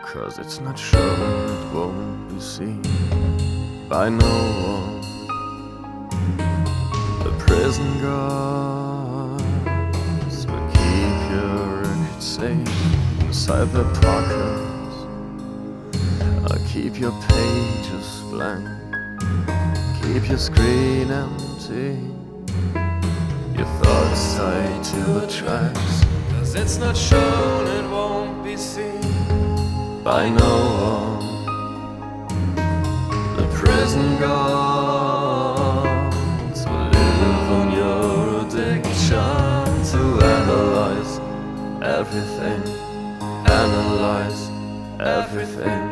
'cause it's not shown, it won't be seen by no one. The prison guards will keep your record safe inside their pockets. I'll keep your pages blank, keep your screen empty, your thoughts tied to the tracks. 'Cause it's not shown, it won't be seen by no one. The prison guards will live on your addiction to analyze everything, analyze everything,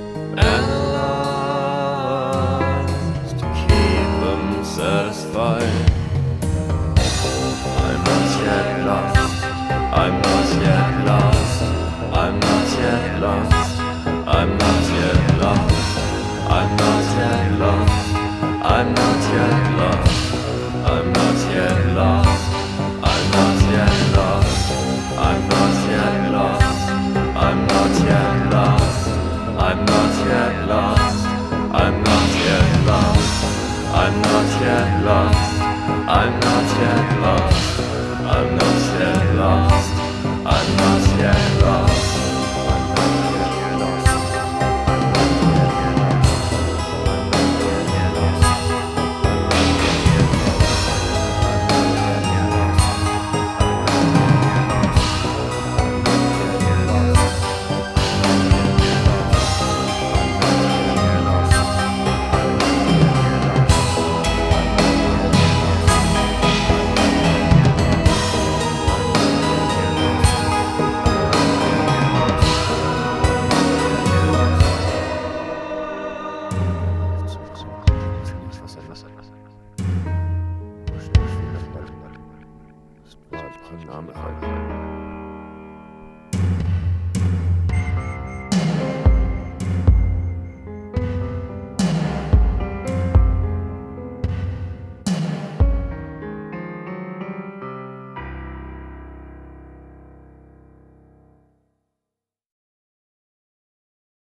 analyze to keep them satisfied. I'm not yet lost, I'm not yet lost, I'm not yet lost, I'm not yet lost, I'm not yet lost, I'm not yet lost, I'm not yet lost, I'm not yet lost, I'm not yet lost, I'm not yet lost, I'm not yet lost, I'm not yet lost, I'm not yet lost, I'm not yet lost, I'm not yet lost, I'm not yet